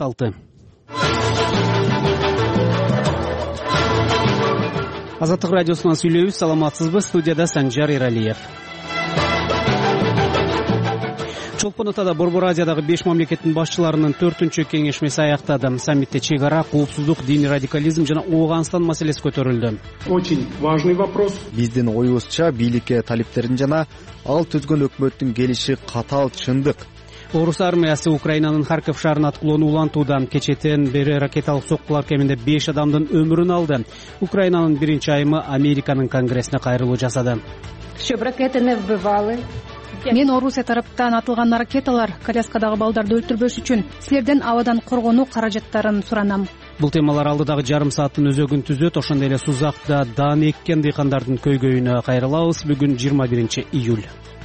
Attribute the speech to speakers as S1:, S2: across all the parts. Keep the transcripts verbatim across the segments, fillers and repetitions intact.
S1: саат алты. Азаттык радиосунан сүйлөйбүз. Саламатсызбы? Студияда Санжар Эралиев. Чолпон Атада Борбор Азиядагы беш мамлекеттин башчыларынын төртүнчү кеңешмеси аяктады. Саммитте чек ара, коопсуздук, диний радикализм жана Ооганстан маселеси көтөрүлдү.
S2: Очень важный вопрос.
S3: Биздин оюбузча бийликке талиптерин жана ал түзгөн өкмөттүн келиши катаал чындык.
S1: Орус армиясы Украинанын Харьков шаарына аткылоону улантууда. Кечетен бери ракеталык соккулар кеминде беш адамдын өмүрүн алды. Украинанын биринчи айымы Американын конгрессине кайрылуу жасады.
S4: Щоб ракети не вбивали.
S5: Мен Орусия тараптан атылган ракеталар коляскадагы балдарды өлтүрбөш үчүн силерден абадан коргонуу каражаттарын суранам.
S1: Бул темалар алдыдагы жарым сааттын өзөгүн түзөт. Ошондой эле Сузакта даан эккен дыйкандардын көйгөйүнө кайрылабыз. Бүгүн жыйырма биринчи июль.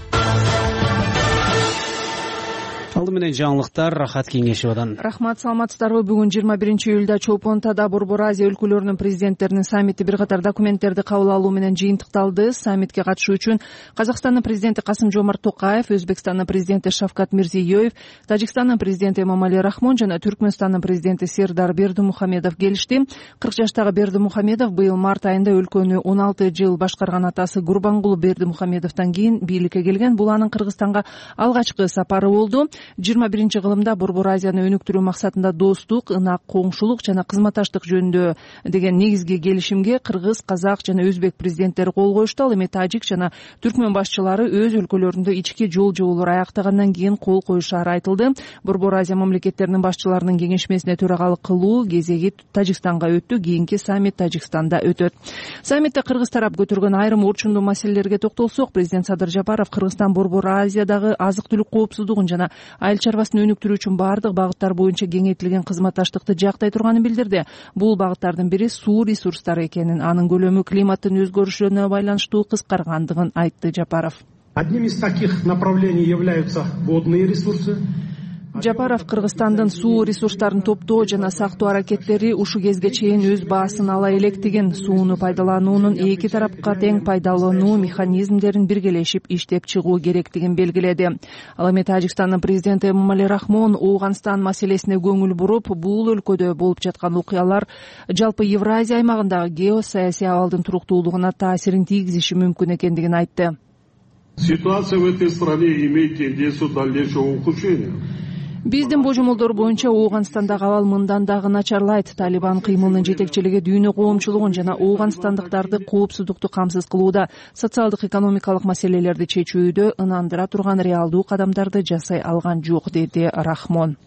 S1: Алды менен жаңылыктар Рахат Кеңешевадан.
S6: Рахмат, саламатсыздарбы? Бүгүн жыйырма биринчи июлда Чолпон Атада Борбор Азия өлкөлөрүнүн президенттеринин саммити бир катар документтерди кабыл алуу менен жыйынтыкталды. Саммитке катышуу үчүн Казакстандын президенти Касым-Жомарт Токаев, Өзбекстандын президенти Шавкат Мирзиёев, Тажикстандын президенти Эмомали Рахмон жана Түркмөнстандын президенти Сердар Бердимухамедов келишти. кырк жаштагы Бердимухамедов быйыл март айында өлкөнү он алты жыл башкарган атасы Гурбангул Бердимухамедовдон кийин бийликке келген. Бул анын Кыргызстанга алгачкы сапары болду. жыйырма биринчи кылымда Борбор Азияны өнүктүрүү максатында достук, ынак коңшулук жана кызматташтык жөнүндө деген негизги келишимге кыргыз, казак жана өзбек президенттери кол коюшту. Ал эми тажик жана түркмөн башчылары өз өлкөлөрүндө ички жол жоболору аяктагандан кийин кол коюшаары айтылды. Борбор Азия мамлекеттеринин башчыларынын кеңешмесине төрагалык кылуу кезеги Тажикстанга өттү. Кийинки саммит Тажикстанда өтөт. Саммитте кыргыз тарап көтөргөн айрым орчундуу маселелерге токтолсок, президент Садыр Жапаров Кыргызстан Борбор Азиядагы азык-түлүк коопсуздугун жана айыл чарбасын өнүктүрүү үчүн бардык багыттар боюнча кеңейтилген кызматташтыкты жактай турганын билдирди. Бул багыттардын бири суу ресурстары экенин, анын көлөмү климаттын өзгөрүшүнө байланыштуу кыскаргандыгын айтты Жапаров.
S2: Одним из таких направлений являются водные ресурсы.
S6: Жапаров Кыргызстандын суу ресурстарын топтоо жана сактоо аракеттери ушу кезге чейин өз баасын ала электигин, сууну пайдалануунун эки тарапка тең пайдалануу механизмдерин биргелешип иштеп чыгуу керектигин белгиледи. Ал эми Тажикстандын президенти Эмомали Рахмон Ооганстан маселесине көңүл буруп, бул өлкөдө болуп жаткан окуялар жалпы Евразия аймагындагы геосаясий абалдын туруктуулугуна таасирин тийгизиши мүмкүн экендигин айтты.
S7: Ситуация в этой стране имеет тенденцию дальнейшего ухудшения.
S6: Биздин божомолдор боюнча Ооганстандагы абал мындан дагы начарлайт. Талибан кыймылынын жетекчилиги дүйнө коомчулугун жана ооганстандыктарды коопсуздукту камсыз кылууда, социалдык экономикалык маселелерди чечүүдө ынандыра турган реалдуу кадамдарды жасай алган жок, деди Рахмон.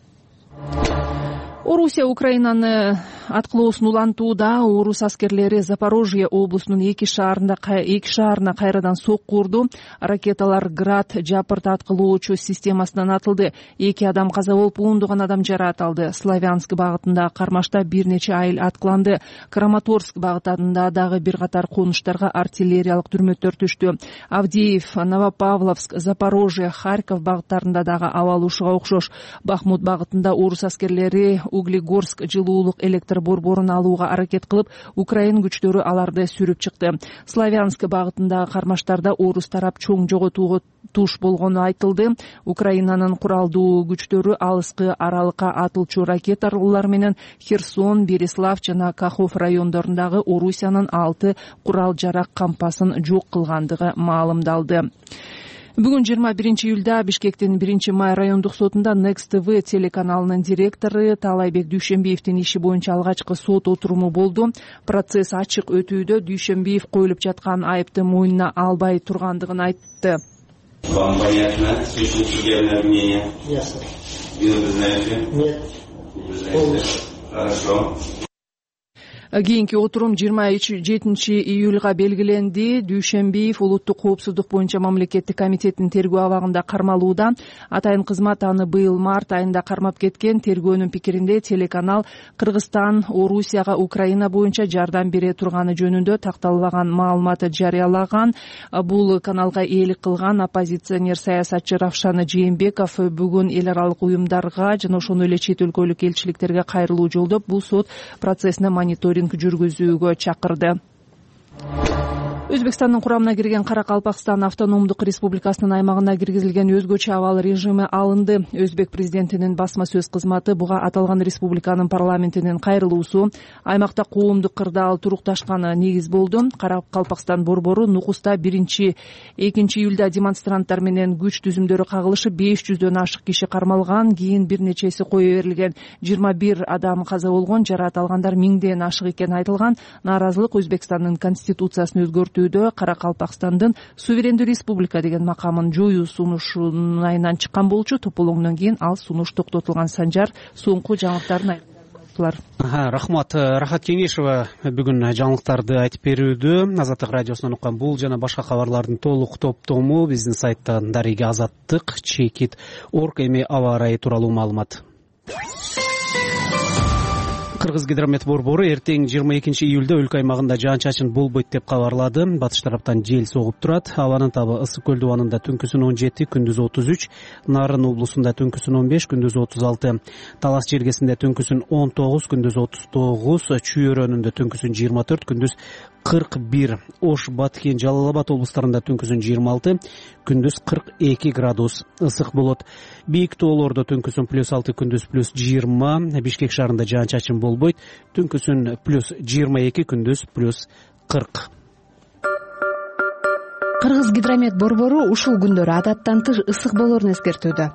S6: Орусия Украинаны аткылоосун улантууда. Орус аскерлери Запорожье облусунун эки шаарында эки шаарына кайрадан сокку урду. Ракеталар Град жапырт аткылоочу системасынан атылды. Эки адам каза болуп, ондогон адам жараат алды. Славянск багытында кармашта бир нече айыл аткыланды. Краматорск багытында дагы бир катар конуштарга артиллериялык дүрмөттөр түштү. Авдеев, Новопавловск, Запорожье, Харьков багыттарында дагы абал ушуга окшош. Бахмут багытында орус аскерлери Углегорск жылуулук электр борборун алууга аракет кылып, Украин күчтөрү аларды сүрүп чыкты. Славянск багытындагы кармаштарда орус тарап чоң жоготууга туш болгону айтылды. Украинанын куралдуу күчтөрү алыскы аралыкка атылчу ракеталар менен Херсон, Береслав жана Кахов райондорундагы Орусиянын алты курал жарак кампасын жок кылгандыгы маалымдалды. Бүгүн жыйырма биринчи июлда Бишкектин биринчи май райондук сотунда Next ти ви телеканалынын директору Талайбек Дүйшөнбиевдин иши боюнча алгачкы сот отуруму болду. Процесс ачык өтүүдө. Дүйшөнбиев коюлуп жаткан айыпты мойнуна албай тургандыгын айтты.
S8: Вам понятно сущность судебного мнения?
S9: Ясно.
S8: Вы знаете?
S9: Нет.
S8: Не знаете? Хорошо.
S6: Кийинки отурум жыйырма жетинчи июлга белгиленди. Дүйшөнбиев улуттук коопсуздук боюнча мамлекеттик комитеттин тергөө абагында кармалууда. Атайын кызмат аны быйыл март айында кармап кеткен. Тергөөнүн пикиринде телеканал Кыргызстан Орусияга Украина боюнча жардам бере турганы жөнүндө такталбаган маалыматы жарыялаган. Бул каналга ээлик кылган оппозиционер саясатчы Равшан Жээнбеков бүгүн эл аралык уюмдарга жана ошондой эле чет өлкөлүк элчиликтерге кайрылуу жолдоп, бул сот процессине мониторинг жүргүзүүгө чакырды. Өзбекстандын курамына кирген Каракалпакстан автономдук республикасынын аймагына киргизилген өзгөчө абал режими алынды. Өзбек президентинин басма сөз кызматы буга аталган республиканын парламентинин кайрылуусу аймакта коомдук кырдаал турукташканы негиз болду. Каракалпакстан борбору Нукуста биринчи экинчи июлда демонстранттар менен күч түзүмдөрү кагылышып беш жүздөн ашык киши кармалган, кийин бир нечеси кое берилген. жыйырма бир адам каза болгон, жараат алгандар миңден ашык экени айтылган. Нааразылык Өзбекстандын конституциясын өзгөртүүдө Каракалпакстандын суверендүү республика деген макамын жоюу сунушунун айынан чыккан болчу. Тополоңдон кийин ал сунуш токтотулган. Санжар соңку жаңылыктарын
S1: Рахмат. Рахат Кеңешева бүгүн жаңылыктарды айтып берүүдө. Азаттык радиосунан уккан бул жана башка кабарлардын толук топтому биздин сайттан дареги азаттык чекит орг эми аба ырайы тууралуу маалымат. Кыргыз гидромет борбору эртең жыйырма экинчи июлда өлкө аймагында жаан-чачын болбойт деп кабарлады. Батыш тараптан жел согуп турат. Абанын табы Ысык көл дубанында түнкүсүн он жети, күндүз отуз үч, Нарын облусунда түнкүсүн он беш, күндүз отуз алты, Талас жергесинде түнкүсүн он тогуз, күндүз отуз тогуз, Чүй өрөөнүндө түнкүсүн жыйырма төрт, күндүз кырк бир, Ош, Баткен, Жалал Абад облустарында түнкүсүн жыйырма алты, күндүз кырк эки градус ысык болот. Бийик тоолордо түнкүсүн плюс алты, күндүз плюс жыйырма, Бишкек шаарында жаан-чачын болбойт, түнкүсүн плюс жыйырма эки, күндүз плюс кырк.
S9: Кыргыз гидромет борбору ушул күндөрү адаттан тыш ысык болоорун эскертүүдө.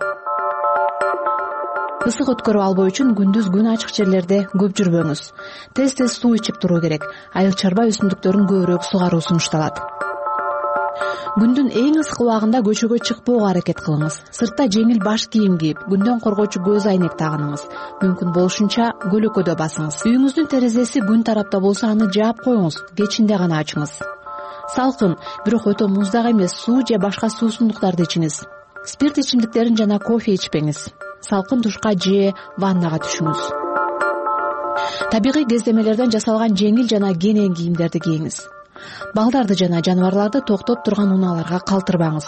S9: Ысык өткөрүп албоо үчүн күндүз күн ачык жерлерде көп жүрбөңүз. Тез-тез суу ичип туруу керек. Айыл чарба өсүмдүктөрүн көбүрөөк сугаруу сунушталат. Күндүн эң ысык убагында көчөгө чыкпоого аракет кылыңыз. Сыртта жеңил баш кийим кийип, күндөн коргоочу көз айнек тагыныңыз. Мүмкүн болушунча көлөкөдө басыңыз. Үйүңүздүн терезеси күн тарапта болсо аны жаап коюңуз, кечинде гана ачыңыз. Салкын, бирок өтө муздак эмес суу же башка суусундуктарды ичиңиз. Спирт ичимдиктерин жана кофе ичпеңиз. Салкын душка же ваннага түшүңүз. Табигый кездемелерден жасалган жеңил жана кенен кийимдерди кийиңиз. Балдарды жана жаныбарларды токтоп турган унааларга калтырбаңыз.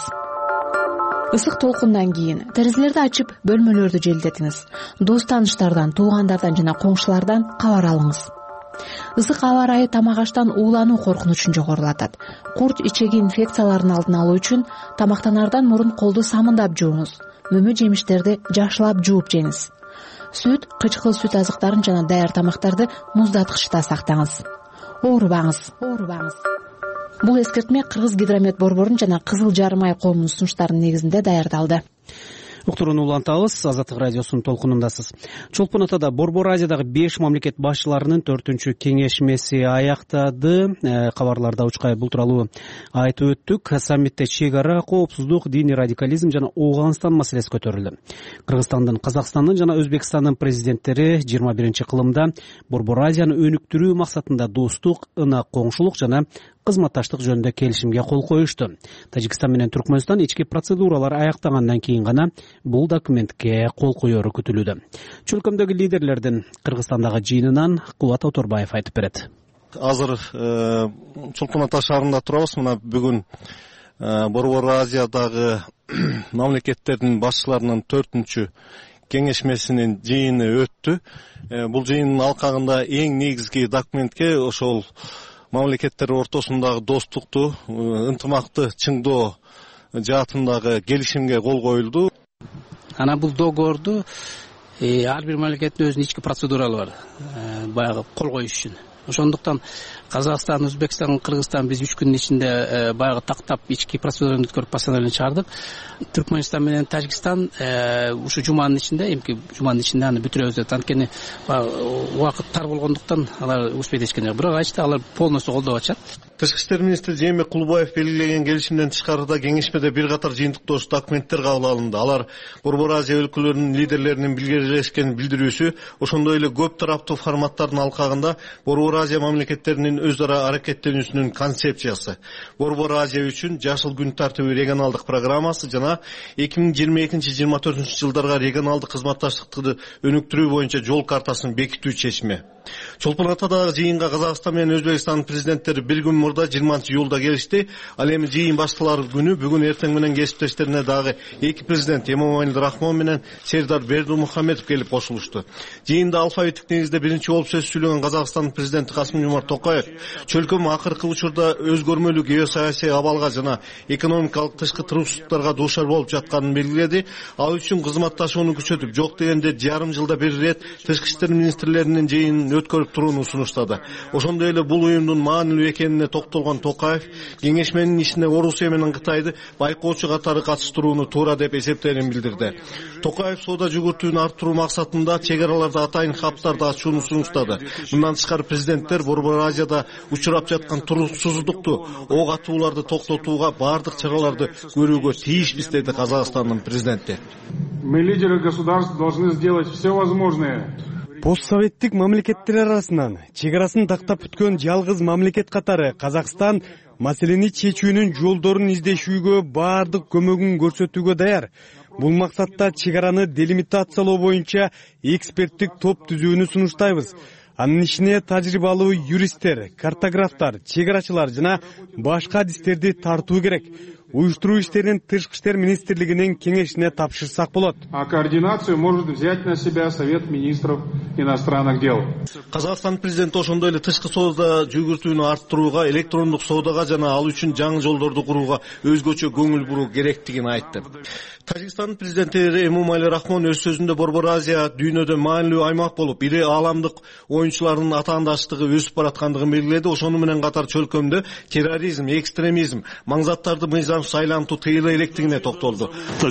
S9: Ысык толкундан кийин терезелерди ачып, бөлмөлөрдү желдетиңиз. Дос тааныштардан, туугандардан жана коңшулардан кабар алыңыз. Ысык аба ырайы тамак аштан уулануу коркунучун жогорулатат. Курт ичеги инфекцияларын алдын алуу үчүн тамактанардан мурун колду самындап жууңуз. Мөмө жемиштерди жакшылап жууп жеңиз. Сүт, кычкыл сүт азыктарын жана даяр тамактарды муздаткычта сактаңыз. Оорубаңыз, оорубаңыз. Бул эскертме Кыргыз гидромет борборунун жана Кызыл Жарым ай коомунун сунуштарынын негизинде даярдалды.
S1: Уктурууну улантабыз. Азаттык радиосунун толкунундасыз. Чолпон атада Борбор Азиядагы беш мамлекет башчыларынын төртүнчү кеңешмеси аяктады. Кабарларда учкай бул тууралуу айтып өттүк. Саммитте чек ара, коопсуздук, диний радикализм жана Ооганстан маселеси көтөрүлдү. Кыргызстандын, Казакстандын жана Өзбекстандын президенттери жыйырма биринчи кылымда Борбор Азияны өнүктүрүү максатында достук, ынак коңшулук жана кызматташтык жөнүндө келишимге кол коюшту. Тажикстан менен Түркмөнстан ички процедуралар аяктагандан кийин гана бул документке кол коёру күтүлүүдө. Чөлкөмдөгү лидерлердин Кыргызстандагы жыйынынан Кубат Оторбаев айтып берет.
S10: Азыр Чолпон ата шаарында турабыз. Мына бүгүн Борбор Азиядагы мамлекеттердин башчыларынын төртүнчү кеңешмесинин жыйыны өттү. Бул жыйындын алкагында эң негизги документке ошол мамлекеттер ортосундагы достукту, ынтымакты чыңдоо жаатындагы келишимге кол коюлду.
S11: Ана бул договорду ар бир мамлекеттин өзүнүн ички процедуралары бар. Баягы кол коюш үчүн. Ошондуктан Казакстан, Өзбекстан, Кыргызстан биз үч күндүн ичинде баягы тактап ички процедураны өткөрүп постановление чыгардык. Түркмөнстан менен Тажикстан ушу жуманын ичинде, эмки жуманын ичинде аны бүтүрөбүз деп, анткени убакыт тар болгондуктан алар успеть эчкенде. Бирок айтты, алар полностью колдоп атышат.
S10: Тышкы иштер министри Жээнбек Кулубаев белгилеген келишимден тышкарыда кеңешмеде бир катар жыйынтыктоочу документтер кабыл алынды. Алар Борбор Азия өлкөлөрүнүн лидерлеринин билгелешкен билдирүүсү, ошондой эле көп тараптуу форматтардын алкагында Борбор Азия мамлекеттеринин өз ара аракеттенүүсүнүн концепциясы, Борбор Азия үчүн жашыл күн тартиби регионалдык программасы жана эки миң жыйырма экинчи жыйырма төртүнчү жылдарга регионалдык кызматташтыкты өнүктүрүү боюнча жол картасын бекитүү чечими. Чолпон Атадагы жыйынга Казакстан менен Өзбекстандын президенттери бир күн мурда жыйырманчы июлда келишти. Ал эми жыйын башталары күнү бүгүн эртең менен кесиптештерине дагы эки президент Эмомали Рахмон менен Сердар Бердимухамедов келип кошулушту. Жыйында алфавиттик негизде биринчи болуп сөз сүйлөгөн Казакстандын президенти Касым-Жомарт Токаев чөлкөм акыркы учурда өзгөрмөлүү геосаясий абалга жана экономикалык тышкы туруктуулуктарга дуушар болуп жатканын белгиледи. Ал үчүн кызматташууну күчөтүп, жок дегенде жарым жылда бир рет тышкы иштер министрлеринин жыйынын өткөрүп турууну сунуштады. Ошондой эле бул уюмдун маанилүү экенине токтолгон Токаев кеңешменин ишине Орусия менен Кытайды байкоочу катары катыштырууну туура деп эсептеерин билдирди. Токаев соода жүгүртүүнү арттыруу максатында чек араларда атайын хабтарды ачууну сунуштады. Мындан тышкары президенттер Борбор Азияда учурап жаткан туруксуздукту, ок атууларды токтотууга бардык чараларды көрүүгө тийишпиз, деди Казакстандын президенти.
S2: Мы, лидеры государств, должны сделать все возможное.
S12: Постсоветтик мамлекеттер арасынан чек арасын тактап бүткөн жалгыз мамлекет катары Казакстан маселени чечүүнүн жолдорун издешүүгө бардык көмөгүн көрсөтүүгө даяр. Бул максатта чек араны делимитациялоо боюнча эксперттик топ түзүүнү сунуштайбыз. Анын ишине тажрыйбалуу юристтер, картографтар, чек арачылар жана башка адистерди тартуу керек. Уюштуруу иштерин Тышкы иштер министрлигинин кеңешине тапшырсак болот.
S2: А координацию может взять на себя Совет министров иностранных дел.
S10: Казакстан президенти ошондой эле тышкы соода жүгүртүүнү арттырууга, электрондук соодага жана ал үчүн жаңы жолдорду курууга өзгөчө көңүл буруу керектигин айтты. Тажикстандын президенти Эмомали Рахмон өз сөзүндө Борбор Азия дүйнөдө маанилүү аймак болуп, ири ааламдык оюнчулардын атаандаштыгы өсүп бараткандыгын белгиледи. Ошону менен катар чөлкөмдө терроризм, экстремизм, маңзаттарды мыйзамсыз айлантуу тыйыла электигине токтолду.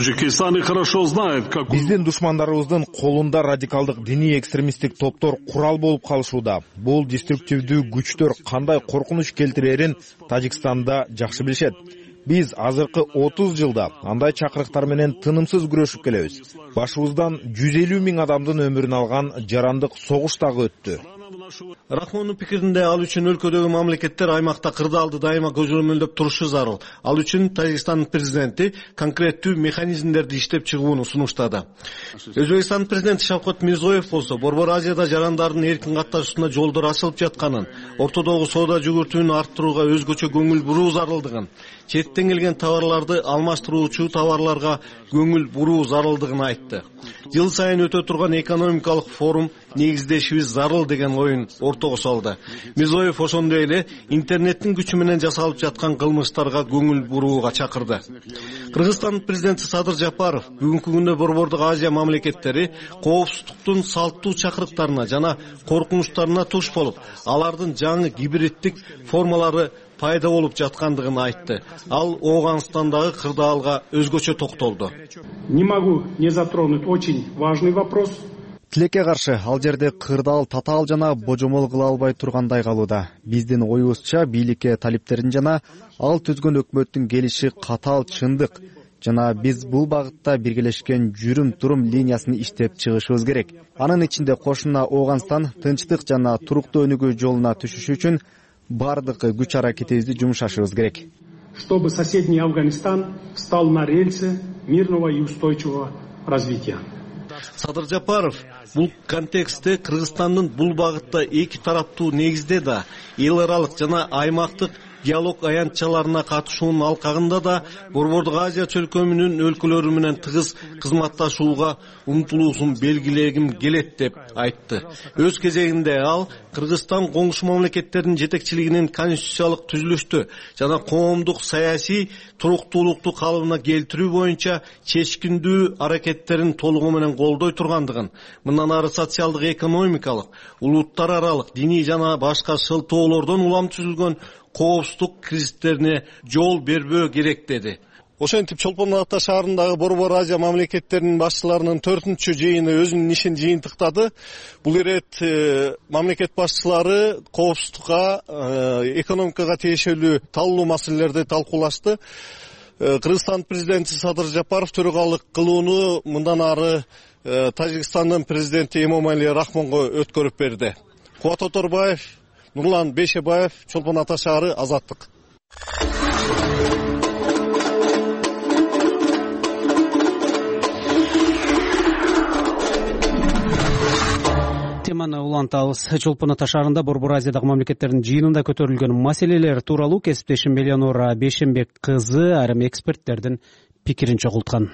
S13: Биздин душмандарыбыздын колунда радикалдык диний экстремисттик топтор курал болуп калышууда. Бул деструктивдүү күчтөр кандай коркунуч келтирерин Тажикстанда жакшы билишет. Биз азыркы отуз жылда андай чакырыктар менен тынымсыз күрөшүп келебиз. Башыбыздан жүз элүү миң адамдын өмүрүн алган жарандык согуш дагы өттү.
S10: Рахмондун пикиринде ал үчүн өлкөдөгү мамлекеттер аймакта кырдаалды дайыма көзөмөлдөп турушу зарыл. Ал үчүн Тажикстандын президенти конкреттүү механизмдерди иштеп чыгууну сунуштады. Өзбекстандын президенти Шавкат Мирзиёев болсо Борбор Азияда жарандардын эркин катташуусуна жолдор ачылып жатканын, ортодогу соода жүгүртүүнү арттырууга өзгөчө көңүл буруу зарылдыгын, четтен келген товарларды алмаштыруучу товарларга көңүл буруу зарылдыгын айтты. Жыл сайын өтө турган экономикалык форум негиздешибиз зарыл деген оюн ортого салды. Мирзиёев ошондой эле интернеттин күчү менен жасалып жаткан кылмыштарга көңүл бурууга чакырды. Кыргызстандын президенти Садыр Жапаров бүгүнкү күндө Борбордук Азия мамлекеттери коопсуздуктун салттуу чакырыктарына жана коркунучтарына туш болуп, алардын жаңы гибриддик формалары пайда болуп жаткандыгын айтты. Ал Ооганстандагы кырдаалга өзгөчө токтолду.
S2: Не могу не затронуть очень важный вопрос.
S3: Тилекке каршы ал жерде кырдаал татаал жана божомол кыла албай тургандай калууда. Биздин оюбузча бийликке талиптерин жана ал түзгөн өкмөттүн келиши катаал чындык жана биз бул багытта биргелешкен жүрүм-турум линиясын иштеп чыгышыбыз керек. Анын ичинде кошуна Ооганстан тынчтык жана туруктуу өнүгүү жолуна түшүш үчүн бардык күч аракетибизди жумшашыбыз керек.
S2: Чтобы соседний Афганистан встал на рельсы мирного и устойчивого развития.
S10: Садыр Жапаров бул контекстте Кыргызстандын бул багытта эки тараптуу негизде да эл аралык жана аймактык диалог аянтчаларына катышуунун алкагында да Борбордук Азия чөлкөмүнүн өлкөлөрү менен тыгыз кызматташууга умтулуусун белгилегим келет деп айтты. Өз кезегинде ал Кыргызстан коңшу мамлекеттердин жетекчилигинин конституциялык түзүлүштү жана коомдук саясий туруктуулукту калыбына келтирүү боюнча чечкиндүү аракеттерин толугу менен колдой тургандыгын, мындан ары социалдык, экономикалык, улуттар аралык, диний жана башка шылтоолордон улам түзүлгөн коопсуздук кризистерине жол бербөө керек деди. Ошентип Чолпон Ата шаарындагы Борбор Азия мамлекеттеринин башчыларынын төртүнчү жыйыны өзүнүн ишин жыйынтыктады. Бул ирет мамлекет башчылары коопсуздукка, экономикага тиешелүү талуу маселелерди талкуулашты. Кыргызстан президенти Садыр Жапаров төрагалык кылууну мындан ары Тажикстандын президенти Эмомали Рахмонго өткөрүп берди. Кубат Оторбаев, Нурлан Бейшебаев, Чолпон Ата шаары, Азаттык.
S1: теманы улантабыз. Чолпон Ата шаарында Борбор Азиядагы мамлекеттердин жыйынында көтөрүлгөн маселелер тууралуу кесиптешим Элеонора Бейшенбек кызы айрым эксперттердин пикирин чогулткан.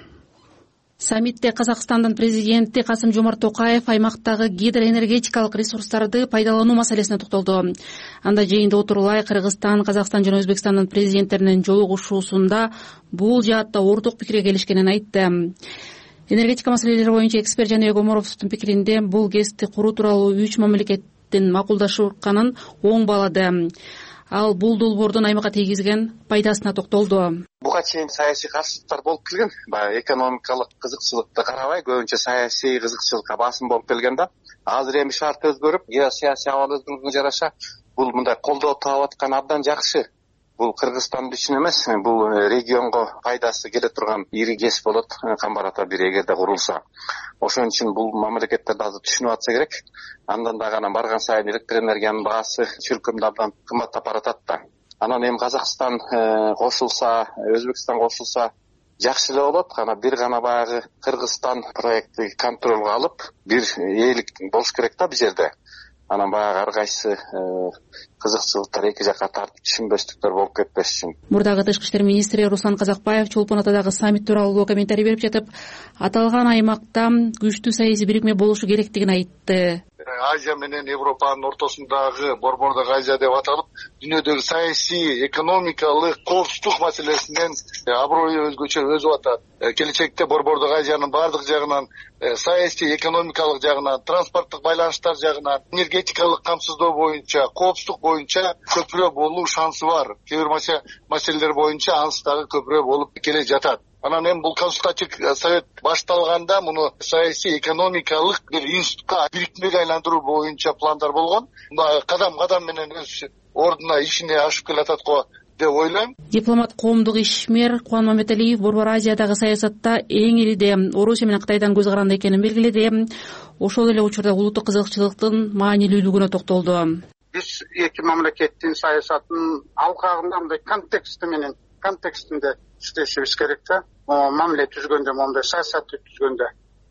S14: Саммитте Казакстандын президенти Касым Жомарт Токаев аймактагы гидроэнергетикалык ресурстарды пайдалануу маселесине токтолду. Анда жыйында отурулай Кыргызстан, Казакстан жана Өзбекстандын президенттеринин жолугушуусунда бул жаатта орток пикирге келишкенин айтты. Энергетика маселелери боюнча эксперт Жаныбек Омаровдун пикиринде бул КЭСти куруу тууралуу үч мамлекеттин макулдашканын оң баалады. Ал бул долбоордун аймакка тийгизген пайдасына токтолду.
S15: Буга чейин саясий каршылыктар болуп келген. Баягы экономикалык кызыкчылыкты карабай, көбүнчө саясий кызыкчылыкка басым болуп келген да. Азыр эми шарт өзгөрүп, геосаясий абал өзгөргөнгө жараша бул мындай колдоо таап аткан абдан жакшы. Бул Кыргызстан үчүн эмес, бул регионго пайдасы келе турган ири КЭС болот, Камбар-Ата бир эгерде курулса. Ошон үчүн бул мамлекеттерди азыр түшүнүп атса керек. Андан дагы анан барган сайын электр энергиянын баасы чөлкөмдө абдан кымбаттап баратат да. Анан эми Казакстан кошулса, Өзбекстан кошулса жакшы эле болот. Анан бир гана баягы Кыргызстан проекти контролго алып, бир ээлик болуш керек да бул жерде. Анан баягы ар кайсы кызыкчылыктар эки жакка тартып түшүнбөстүктөр болуп кетпеш үчүн.
S14: Мурдагы тышкы иштер министри Руслан Казакбаев Чолпон Атадагы саммит тууралуу комментарий берип жатып, аталган аймакта күчтүү саясий бирикме болушу керектигин айтты.
S16: Азия менен Европанын ортосундагы Борбордук Азия деп аталып, дүйнөдөгү саясий, экономикалык, коопсуздук маселесинен аброю өзгөчө өсүп атат. Келечекте Борбордук Азиянын бардык жагынан, саясий, экономикалык жагынан, транспорттук байланыштар жагынан, энергетикалык камсыздоо боюнча, коопсуздук боюнча көпүрө болуу шансы бар. Кээ бир маселелер боюнча анысы дагы көпүрө болуп келе жатат. Анан эми бул консультативдик совет башталганда муну саясий, экономикалык бир институтка бирикмеге айландыруу боюнча пландар болгон. Кадам кадам менен өз ордуна ишине ашып келатат го деп ойлойм.
S14: Дипломат коомдук ишмер Кубан Маматалиев Борбор Азиядагы саясатта эң ириде Орусия менен Кытайдан көз каранды экенин белгиледи. Ошол эле учурда улуттук кызыкчылыктын маанилүүлүгүнө токтолду.
S17: Биз эки мамлекеттин саясатын алкагында мындай контексти менен контекстинде иштешибиз керек да. Мамиле түзгөндө, мондай саясатты түзгөндө.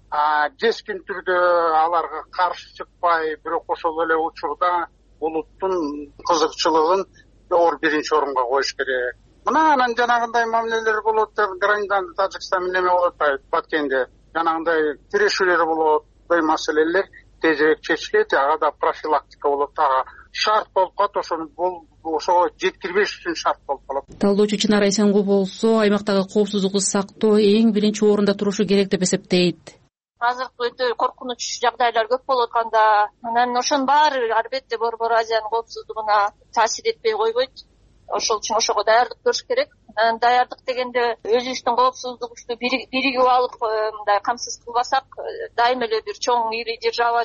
S17: А кескин түрдө аларга каршы чыкпай, бирок ошол эле учурда улуттун кызыкчылыгын оор биринчи орунга коюш керек. Мына анан жанагындай мамилелер болот, Гренланд, Тажикстан менен эме болот баткенде. Жанагындай тирешүүлөр болот, бул маселелер тезирээк чечилет, ага да профилактика болот, ага шарт болуп калат, ошону бул ошого жеткирбеш үчүн шарт болуп калат.
S14: Талдоочу Чынар Айсенгул болсо аймактагы коопсуздукту сактоо эң биринчи орунда турушу керек деп эсептейт.
S18: Азыркы өтө коркунуч жагдайлар көп болуп атканда, анан ошонун баары албетте Борбор Азиянын коопсуздугуна таасир этпей койбойт. Ошол үчүн ошого даярдык көрүш керек. Анан даярдык дегенде өзүбүздүн коопсуздугубузду биригип алып, мындай камсыз кылбасак, дайым эле бир чоң ири держава,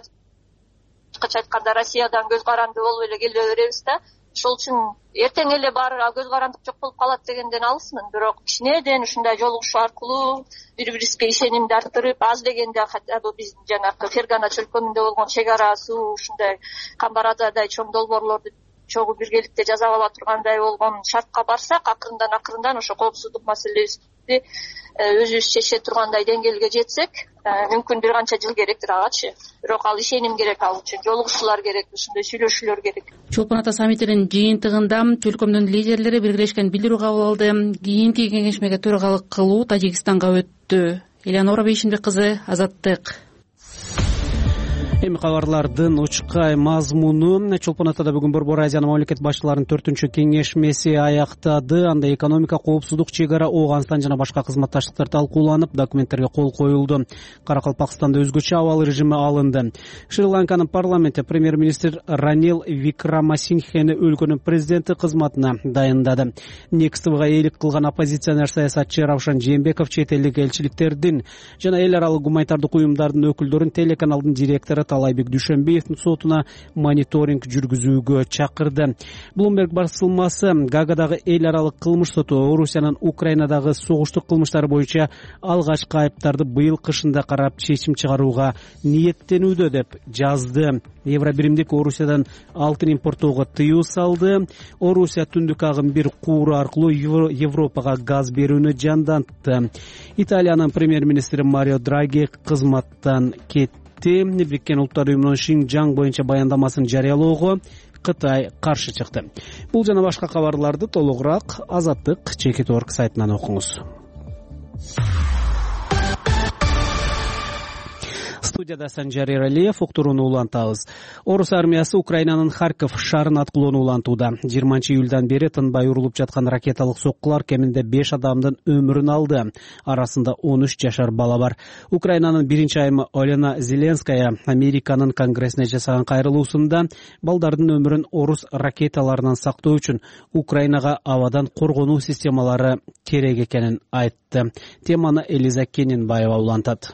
S18: кыча айтканда Россиядан көз каранды болуп эле келе беребиз да. Ошол үчүн эртең эле баары көз карандык жок болуп калат дегенден алысмын. Бирок кичинеден ушундай жолугушуу аркылуу бири-бирибизге ишенимди арттырып, аз дегенде хотя бы биздин жанагы Фергана чөлкөмүндө болгон чек ара суу ушундай Камбар-Атадай чоң долбоорлорду чогуу биргеликте жасап ала тургандай болгон шартка барсак, акырындан акырындан ошо коопсуздук маселесинди өзүбүз чече тургандай деңгээлге жетсек, мүмкүн бир канча жыл керектир агачы. Бирок ал ишеним керек, ал үчүн жолугушуулар керек, ушундай сүйлөшүүлөр керек.
S14: Чолпон Ата саммитинин жыйынтыгында чөлкөмдүн лидерлери биргелешкен билдирүү кабыл алды. Кийинки кеңешмеге төрагалык кылуу Тажикстанга өттү. Элеонора Бейшенбек кызы, Азаттык.
S1: Эми кабарлардын учкай мазмуну. Чолпон Атада бүгүн Борбор Азиянын мамлекет башчыларынын төртүнчү кеңешмеси аяктады. Анда экономика, коопсуздук, чек ара, Ооганстан жана башка кызматташтыктар талкууланып, документтерге кол коюлду. Каракалпакстанда өзгөчө абал режими алынды. Шри-Ланканын парламенти премьер-министр Ранил Викрамасингхени өлкөнүн президенти кызматына дайындады. Некстовго ээлик кылган оппозиционер саясатчы Равшан Жээнбеков чет элдик элчиликтердин жана эл аралык гуманитардык уюмдардын өкүлдөрүн телеканалдын директору Талайбек Дүйшөнбиевдин сотуна мониторинг жүргүзүүгө чакырды. Bloomberg басылмасы Гаагадагы эл аралык кылмыш соту Орусиянын Украинадагы согуштук кылмыштары боюнча алгачкы айыптарды быйыл кышында карап чечим чыгарууга ниеттенүүдө деп жазды. Евробиримдик Орусиядан алтын импорттоого тыюу салды. Орусия түндүк агым бир кууру аркылуу Европага газ берүүнү жандантты. Италиянын премьер-министри Марио Драги кызматтан кетти. кетти. Бириккен Улуттар уюмунун Шинжаң боюнча баяндамасын жарыялоого Кытай каршы чыкты. Бул жана башка кабарларды толугураак Азаттык Чекит орг сайтынан окуңуз. Студияда Санжар Эралиев, уктурууну улантабыз. Орус армиясы Украинанын Харьков шаарын аткылоону улантууда. жыйырманчы июлдан бери тынбай урулуп жаткан ракеталык соккулар кеминде беш адамдын өмүрүн алды. Арасында он үч жашар бала бар. Украинанын биринчи айымы Олена Зеленская Американын Конгрессине жасаган кайрылуусунда балдардын өмүрүн орус ракеталарынан сактоо үчүн Украинага абадан коргонуу системалары керек экенин айтты. Теманы Элиза Кененбаева улантат.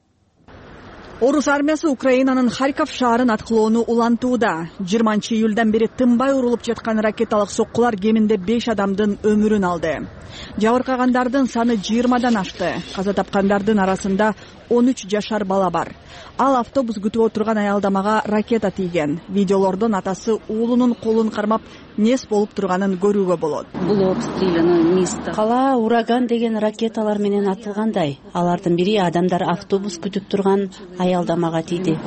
S19: Орус армиясы Украинанын Харьков шаарын аткылоону улантууда. жыйырманчы июлдан бери тынбай урулуп жаткан ракеталык соккулар кеминде беш адамдын өмүрүн алды. Жабыркагандардын саны жыйырмадан ашты. Каза тапкандардын арасында он үч жашар бала бар. Ал автобус күтүп отурган аялдамага ракета тийген. Видеолордон атасы уулунун колун кармап нес болуп турганын көрүүгө болот.
S20: Бул обстрелянный место. Кала ураган деген ракеталар менен атылгандай. Алардын бири адамдар автобус күтүп турган аялдамага тийди.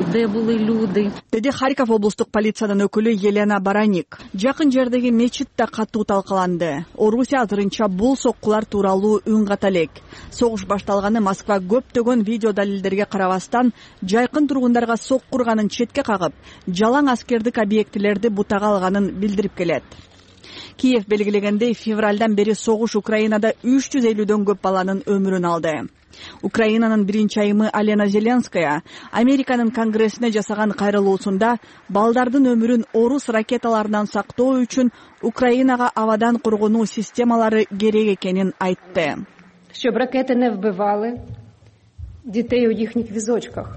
S19: Деди Харьков облустук полициянын өкүлү Елена Бараник. Жакын жердеги мечитте катуу талкаланды. Орусия азырынча бул соккулар тууралуу үн ката элек. Согуш башталганы Москва көптөгөн видео далилдерге карабастан жайкын тургундарга соккурганын четке кагып, жалаң аскердик объектилерди бутага алганын билдирип келет. Киев белгилегендей, февралдан бери согуш Украинада үч жүз элүүдөн көп баланын өмүрүн алды. Украинанын биринчи айымы Олена Зеленская Американын Конгрессине жасаган кайрылуусунда балдардын өмүрүн орус ракеталарынан сактоо үчүн Украинага абадан коргонуу системалары керек экенин айтты.
S4: Щоб ракети не вбивали дітей у їхніх візочках,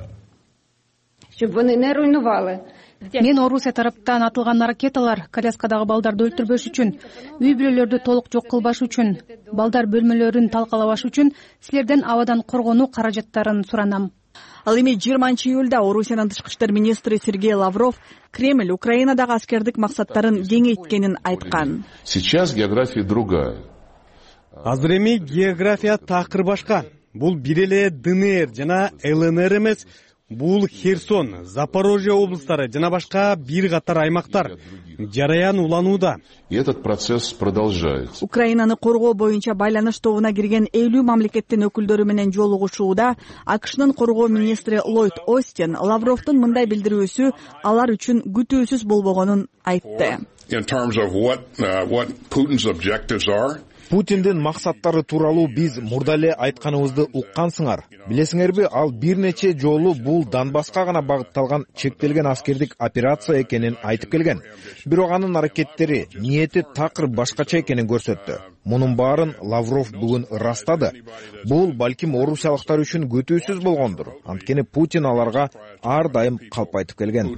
S4: щоб вони не руйнували.
S5: Мен Орусия тараптан атылган ракеталар коляскадагы балдарды өлтүрбөш үчүн, үй бүлөлөрдү толук жок кылбаш үчүн, балдар бөлмөлөрүн талкалабаш үчүн силерден абадан коргонуу каражаттарын суранам.
S19: Ал эми жыйырманчы июлда Орусиянын тышкы иштер министри Сергей Лавров Кремль Украинадагы аскердик максаттарын кеңейткенин айткан.
S21: Сейчас география другая.
S12: Азыр эми география такыр башка. Бул бир эле ДНР жана ЛНР эмес, бул Херсон, Запорожье облустары жана башка бир катар аймактар жараян уланууда.
S21: И этот процесс продолжается.
S19: Украинаны коргоо боюнча байланыш тобуна кирген элүү мамлекеттин өкүлдөрү менен жолугушууда АКШнын коргоо министри Ллойд Остин Лавровдун мындай билдирүүсү алар үчүн күтүүсүз болбогонун айтты.
S21: In terms of what uh, what Putin's objectives are,
S13: Путиндин максаттары тууралуу биз мурда эле айтканыбызды уккансыңар. Билесиңерби, ал бир нече жолу бул Донбасска гана багытталган чектелген аскердик операция экенин айтып келген. Бирок анын аракеттери, ниети такыр башкача экенин көрсөттү. Мунун баарын Лавров бүгүн ырастады. Бул балким орусиялыктар үчүн күтүүсүз болгондур. Анткени Путин аларга ар дайым калп айтып келген.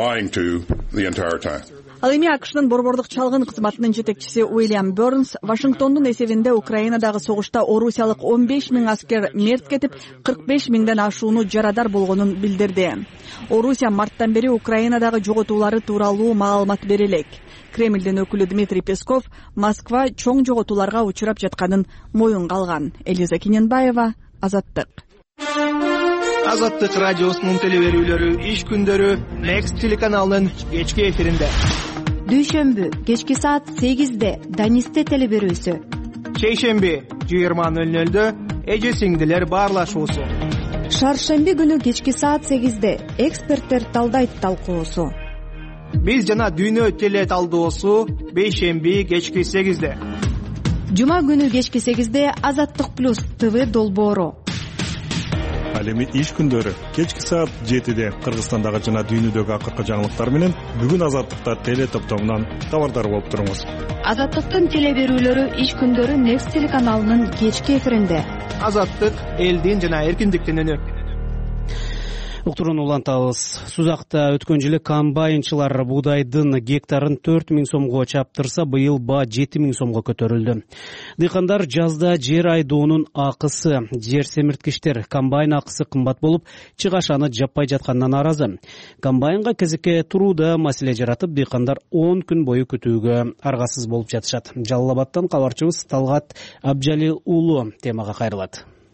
S19: Ал эми АКШнын борбордук чалгын кызматынын жетекчиси Уильям Бернс Вашингтондун эсебинде Украинадагы согушта орусиялык он беш миң аскер мерт кетип, кырк беш миңден ашууну жарадар болгонун билдирди. Орусия марттан бери Украинадагы жоготуулары тууралуу маалымат бере элек. Кремлдин өкүлү Дмитрий Песков Москва чоң жоготууларга учурап жатканын моюнга алган. Элиза Кененбаева, Азаттык.
S22: Азаттык радиосунун телеберүүлөрү иш күндөрү Next телеканалынын кечки эфиринде.
S23: Дүйшөмбү кечки саат сегизде Данисте телеберүүсү.
S22: Шейшемби жыйырма нөл нөлдө эже сиңдилер баарлашуусу.
S23: Шаршемби күнү кечки саат сегизде эксперттер талдайт талкуусу.
S22: Биз жана дүйнө теле талдоосу бейшемби кечки сегизде.
S23: Жума күнү кечки сегизде Азаттык плюс ТВ долбоору.
S24: Ал эми иш күндөрү кечки саат жетиде Кыргызстандагы жана дүйнөдөгү акыркы жаңылыктар менен бүгүн Азаттыкта теле топтомунан кабардар болуп туруңуз.
S23: Азаттыктын теле берүүлөрү иш күндөрү Next телеканалынын кечки эфиринде.
S22: Азаттык элдин жана эркиндиктин үнү.
S1: Уктурууну улантабыз. Сузакта өткөн жылы комбайнчылар буудайдын гектарын төрт миң сомго чаптырса, быйыл ба жети миң сомго көтөрүлдү. Дыйкандар жазда жер айдоонун акысы, жер семирткичтер, комбайн акысы кымбат болуп, чыгашаны жаппай жатканынан наразы. Комбайнга кезекке турууда маселе жаратып, дыйкандар он күн бою күтүүгө аргасыз болуп жатышат. Жалал Абадтан кабарчыбыз Талгат Абжалил уулу темага кайрылат.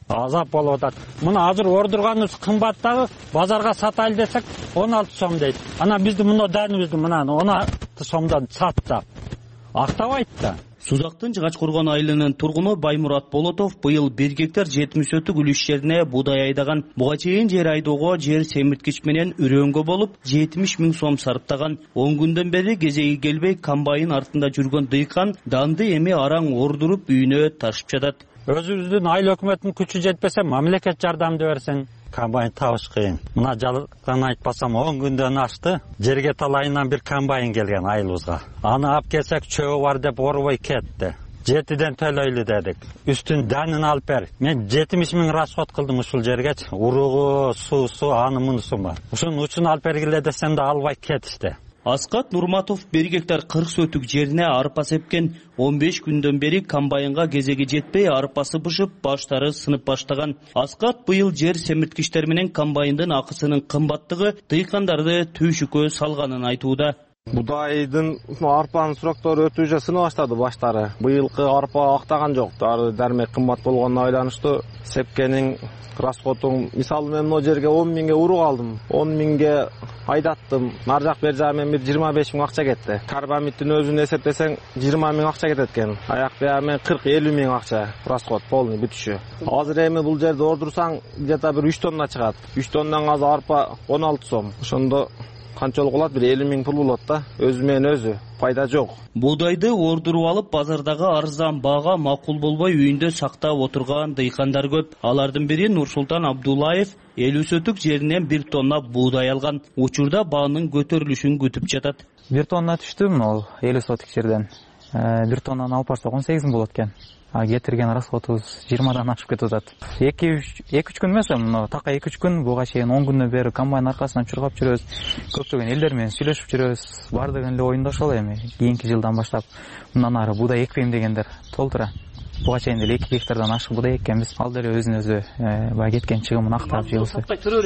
S6: азап болуп атат. Мына азыр ордурганыбыз кымбат дагы, базарга сатайлы десек он алты сом дейт. Ана бизди мына дәнибизди мына он алты сомдон сатты. Актабайт да.
S7: Сузактын Жыгач Коргон айылынын тургуну Баймурат Болотов быйыл бир гектар жетимиш өтүк үлүш жерине буудай айдаган. Буга чейин жер айдоого жер семирткич менен үрөөнгө болуп жетимиш миң сом сарптаган. он күндөн бери кезеги келбей комбайн артында жүргөн дыйкан данды эми араң ордуруп үйүнө ташып жатат.
S6: Өзүбүздүн айыл өкмөттүн күчү жетпесе, мамлекет жардамды берсин. Комбайн табыш кыйын. Мына жалган айтпасам он күндөн ашты. Жерге талайынан бир комбайн келген айылыбызга. Аны алып келсек чөбү бар деп орбой кетти. Жетиден төлөйлү дедик. Үстүн дәнин алып бер. Мен жетимиш миң расход кылдым ушул жерге. Уругу, суусу, аны мунусу бар. Ушунун учун алып бергиле десем да албай кетишти.
S7: Аскат Нурматов бир гектар кырк сөтүк жерине арпа сепкен. он беш күндөн бери комбайнга кезеги жетпей арпасы бышып, баштары сынып баштаган. Аскат быйыл жер семирткичтер менен комбайндын акысынын кымбаттыгы дыйкандарды түйшүккө салганын айтууда.
S8: Будайдын арпанын суроктору өтө уже сына баштады баштары. Быйылкы арпа актаган жок. Дары дармек кымбат болгонуна байланыштуу сепкенин расходун, мисалы мен могу жерге он миңге урук алдым, он миңге айдаттым. Нар жак бер жагы мен бир жыйырма беш миң акча кетти. Карбамиттин өзүн эсептесең жыйырма миң акча кетет экен. Аяк бия мен кырк элүү миң акча расход полный бүтүшү. Азыр эми бул жерде ордурсаң где-то бир үч тонна чыгат. үч тоннадан аз арпа он алты сом. Ошондо канчалык болот? бир элүү миң пул болот да. Өзү менен өзү пайда жок.
S7: Буудайды ордуруп алып, базардагы арзан баага макул болбой үйүндө сактап отурган дыйкандар көп. Алардын бири Нурсултан Абдуллаев элүү сөтүк жеринен бир тонна буудай алган. Учурда баанын көтөрүлүшүн күтүп жатат.
S9: бир тонна түштү, могул элүү сөтүк жерден. бир тоннаны алып барсак он сегиз миң болот экен. А кетирген расходубуз жыйырмадан ашып кетип атат. эки үч күн эмес, мына така эки үч күн, буга чейин он күндөн бери комбайн аркасынан чургап жүрөбүз. Көптөгөн элдер менен сүйлөшүп жүрөбүз. Бардыгы эле оюндашалы эми. Кийинки жылдан баштап мындан ары буудай экпейм дегендер толтура. Буга чейин деле эки гектардан ашык буудай эккенбиз. Ал деле өзүн өзү баягы кеткен чыгымын актап жыйылса.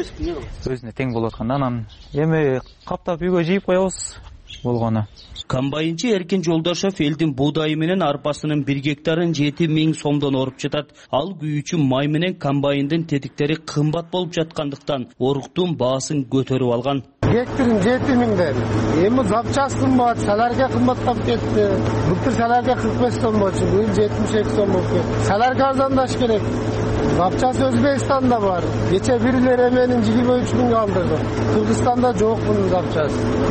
S9: Өзүнө тең болуп аткан. Анан эми каптап үйгө жыйып коебуз болгону.
S7: Комбайнчы Эркин Жолдошев элдин буудайы менен арпасынын бир гектарын жети миң сомдон оруп жатат. Ал күйүүчү май менен комбайндын тетиктери кымбат болуп жаткандыктан оруктун баасын көтөрүп алган.
S25: Гектарын жети миңден. Эми запчас кымбат, саларга кымбаттап кетти. Былтыр саларга кырк беш сом болчу, быйыл жетимиш эки сом болуп кетти. Саларга арзандаш керек. Запчас Өзбекстанда бар. Кече бирлер эменин жыйырма үч миңге алдырды. Кыргызстанда жок бунун запчас.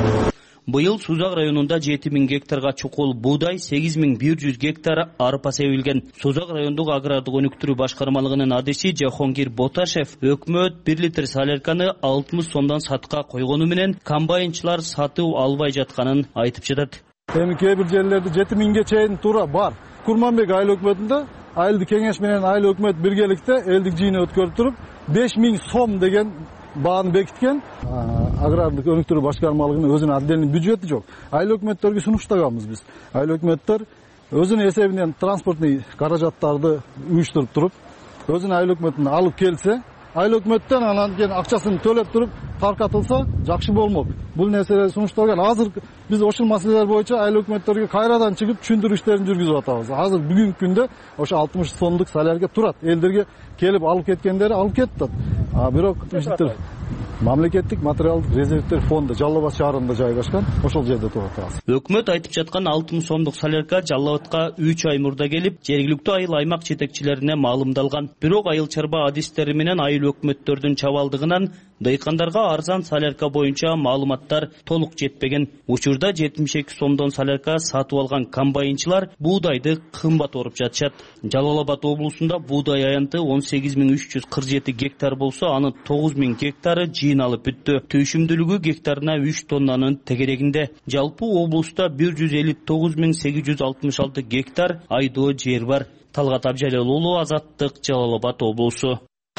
S7: Быйыл Сузак районунда жети миң гектарга чукул буудай, сегиз миң бир жүз гектар арпа себилген. Сузак райондук агрардык өнүктүрүү башкармалыгынын адиси Жахонгир Боташев өкмөт бир литр солярканы алтымыш сомдон сатка койгону менен комбайнчылар сатып албай жатканын айтып жатат.
S26: Эми кээ бир жерлерде жети миңге чейин туура бар. Курманбек айыл өкмөтүндө айылдык кеңеш менен айыл өкмөт биргеликте элдик жыйын өткөрүп туруп беш миң сом деген бааны бекиткен. Агрардык өнүктүрүү башкармалыгынын өзүнүн отдельный бюджети жок. Айыл өкмөттөргө сунуштаганбыз биз. Айыл өкмөттөр өзүнүн эсебинен транспортный каражаттарды уюштуруп туруп, өзүнүн айыл өкмөтүнө алып келсе, айыл өкмөттөн анан кийин акчасын төлөп туруп таркатылса жакшы болмок. Бул нерселер сунушталган. Азыр биз ошол маселелер боюнча айыл өкмөттөргө кайрадан чыгып түшүндүрүү иштерин жүргүзүп атабыз. Азыр бүгүнкү күндө ошо алтымыш сомдук солярка турат. Элдерге келип алып кеткендери алып кетти. А бирок мамлекеттик материалдык резервтер фонду Жалал Абад шаарында жайгашкан, ошол жерде туруп атабыз.
S7: Өкмөт айтып жаткан алтымыш сомдук солярка Жалал Абадка үч ай мурда келип, жергиликтүү айыл аймак жетекчилерине маалымдалган. Бирок айыл чарба адистери менен айыл өкмөттөрдүн чабалдыгынан дыйкандарга арзан солярка боюнча маалыматтар толук жетпеген. Учурда жетимиш эки сомдон солярка сатып алган комбайнчылар буудайды кымбат оруп жатышат. Жалал Абад облусунда буудай аянты он сегиз миң үч жүз кырк жети гектар болсо, анын тогуз миң гектары жыйналып бүттү. Түйшүмдүүлүгү гектарына үч тоннанын тегерегинде. Жалпы облуста бир жүз элүү тогуз миң сегиз жүз алтымыш алты гектар айдоо жер бар. Талгат Абжалел уулу, Азаттык, Жалал Абад облусу.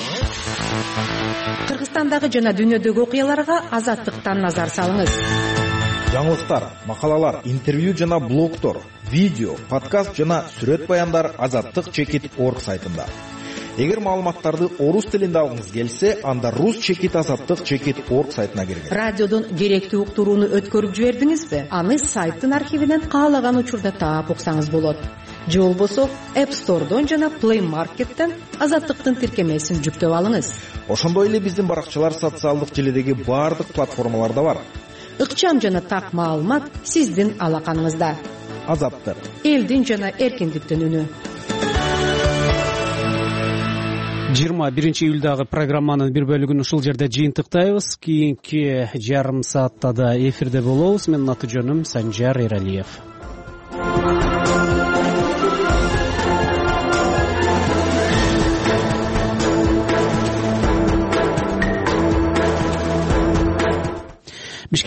S27: Кыргызстандагы жана дүйнөдөгү окуяларга Азаттыктан назар салыңыз.
S13: Жаңылыктар, макалалар, интервью жана блогтор, видео, подкаст жана сүрөт баяндар азаттык чекит точка орг сайтында. Эгер маалыматтарды орус тилинде алгыңыз келсе, анда рус чекит азаттык чекит точка орг сайтына киргиз.
S27: Радиодон керектүү уктурууну өткөрүп жибердиңизби? Аны сайттын архивинен каалаган учурда таап уксаңыз болот. же болбосо App Store'дон жана Play Market'ten Азаттыктын тиркемесин жүктөп алыңыз.
S13: Ошондой эле биздин баракчалар социалдык желидеги баардык платформаларда бар.
S27: Ыкчам жана так маалымат сиздин алаканыңызда.
S13: Азаттык,
S27: элдин жана эркиндиктин үнү.
S1: жыйырма биринчи июлдагы программанын бир бөлүгүн ушул жерде жыйынтыктайбыз. Кийинки жарым саатта да эфирде болобуз. Менин аты жөнүм Санжар Эралиев.